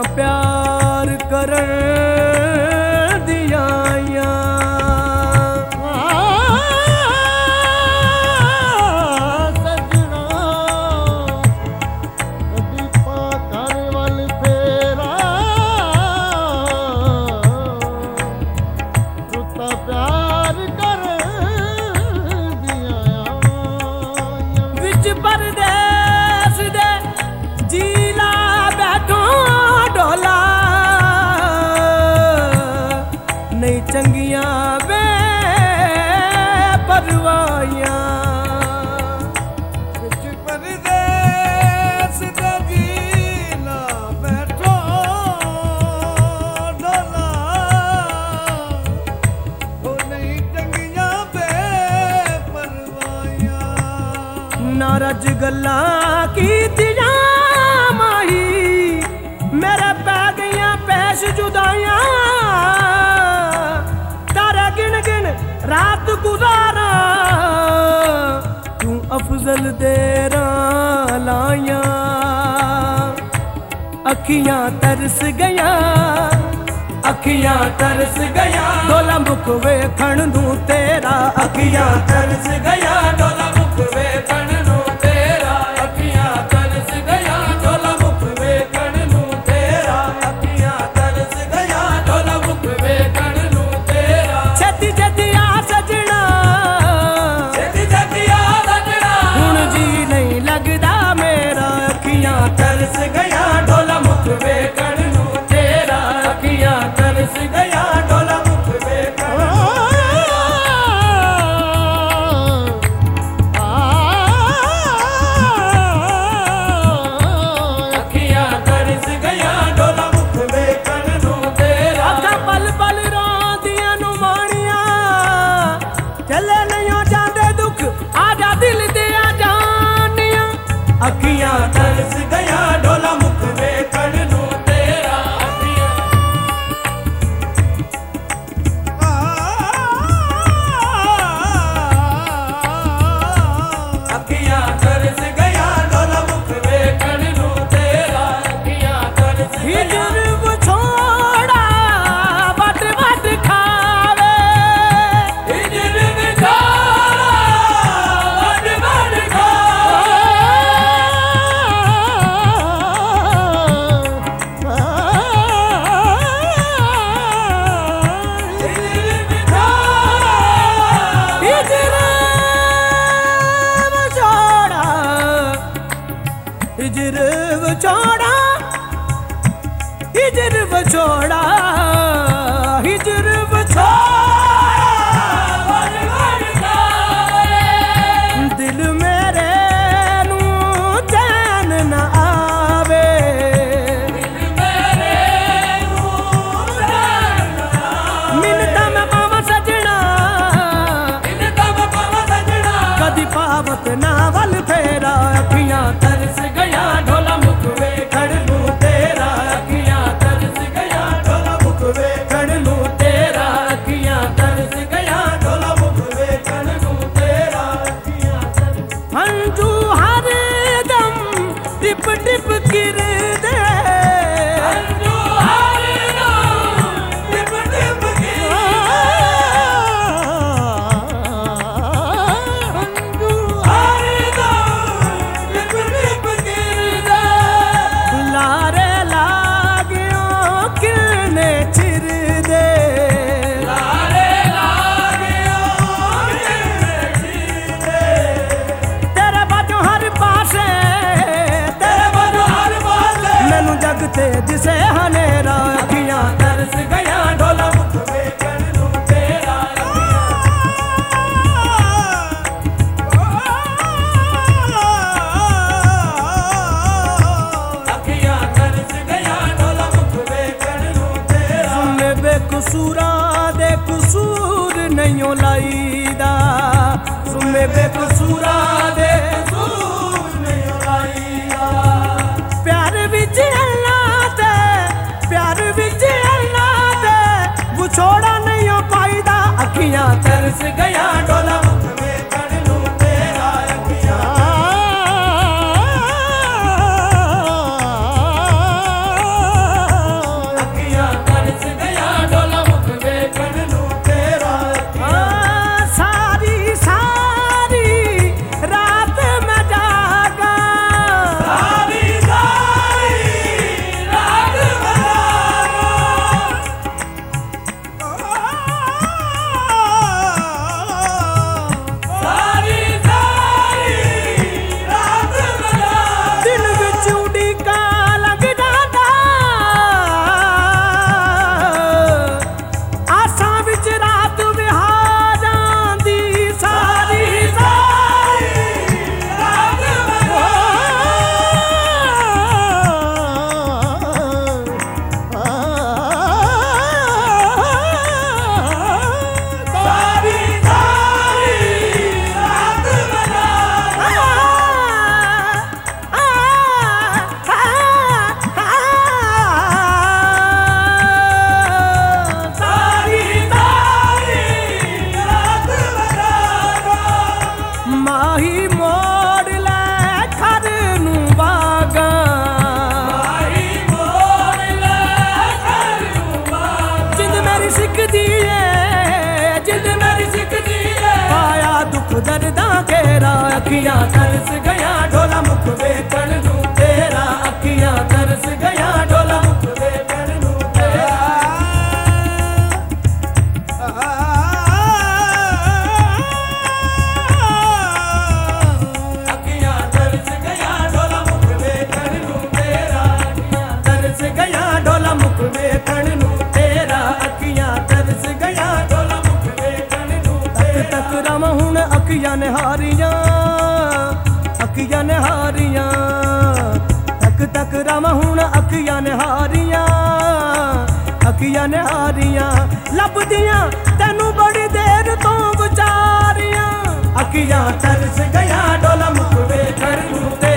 प्यार करन दिया चंगियां वे परवाइयां विच परदेस दे जीला बैठो डोला ओ नहीं चंगियां वे परवाइयां नाराज गल्लां कीतियां माही मेरे पै गईयां पैश जुदाइयां रात गुजारा तू अफजल देरा लाया अखियां तरस गया अखियां तरस गया डोला मुख वेखण नू तेरा अखियां तरस गया डोला मुख वेखण नू तेरा अखियां तरस गया डोला मुख वेखण नू तेरा अखियां तरस गया डोला मुख वेखण नू तेरा छेती छेती तरस गया डोला मुख वेखण नू तेरा अखियां तरस गया डोला मुख वेखण अखियां तरस गया डोला मुख वेखण नू तेरा अखा पल पल रोंदियां नू माणियां चले नहीं जांदे दुख आजा दिल दे आ जानियां अखियां तरस गया डोला मुख वेखण नू तेरा अखियां तरस गया डोला मुख वेखण नू तेरा अखियां तरस हिजर विछोड़ा वट वट खावे हिजर विछोड़ा वट वट खावे हिजर विछोड़ा हिजर विछोड़ा हिजर विछोड़ा दिल मेरे नू चैन न आवे मिन्नतां मैं पावां सजना कदी पावत ना वल फेरा अखियां तरस गया डोला मुख वेखण नू तेरा अखियां तरस गया डोला मुख वेखण नू तेरा अखियां तरस गया डोला मुख वेखण नू तेरा अखियां तरस हंजू हर दम टिप टिप गिरदे हंजू हर दम टिप टिप गिरदे हंजू हर दम टिप टिप गिरदे लारे लागियो किरने छिरदे लारे लागियो किरने छिरदे तेरे बाजू हर पासे मैनू जग ते दिसे हनेरा अखियां तरस गया डोला मुख वेखण नू तेरा अखियां तरस गया डोला मुख वेखण नू तेरा सुने बेकसूरा दे कसूर नहीं लाईदा सुने बेकसूरा दे कसूर नहीं लाईदा प्यार विच अल्लाह ते प्यार विच अल्लाह ते विछोड़ा नहीं हो पाईदा अखियां तरस गया डोला मुख वेखण नू तेरा अखियां ਅੱਖੀਆਂ ਤਰਸ ਗਿਆ ਢੋਲਾ ਮੁਖ ਵੇਖਣ ਨੂੰ ਤੇਰਾ ਅੱਖੀਆਂ ਤਰਸ ਗਿਆ ਢੋਲਾ ਮੁਖ ਵੇਖਣ ਨੂੰ ਤੇਰਾ ਅੱਖੀਆਂ ਤਰਸ ਗਿਆ ਢੋਲਾ ਮੁਖ ਵੇਖਣ ਨੂੰ ਤੇਰਾ ਅੱਖੀਆਂ ਤਰਸ ਗਿਆ ਢੋਲਾ ਮੁਖ ਵੇਖਣ ਨੂੰ ਤੇਰਾ ਅੱਖੀਆਂ ਤਰਸ ਗਿਆ ਢੋਲਾ ਮੁਖ ਵੇਖਣ ਨੂੰ ਤੱਕ ਤੱਕ ਰਮ ਹੁਣ ਅੱਖੀਆਂ ਨਿਹਾਰੀਆਂ ਅੱਖੀਆਂ ਨਿਹਾਰੀਆਂ ਤੱਕ ਤੱਕ ਰਮ ਹੁਣ ਅੱਖੀਆਂ ਨਿਹਾਰੀਆਂ ਅੱਖੀਆਂ ਨਿਹਾਰੀਆਂ ਲੱਭਦੀਆਂ ਤੈਨੂੰ ਬੜੀ ਦੇਰ ਤੋਂ ਵਿਚਾਰੀਆਂ ਅੱਖੀਆਂ ਤਰਸ ਗਿਆ ਢੋਲਾ ਮੁਖ ਵੇਖਣ ਨੂੰ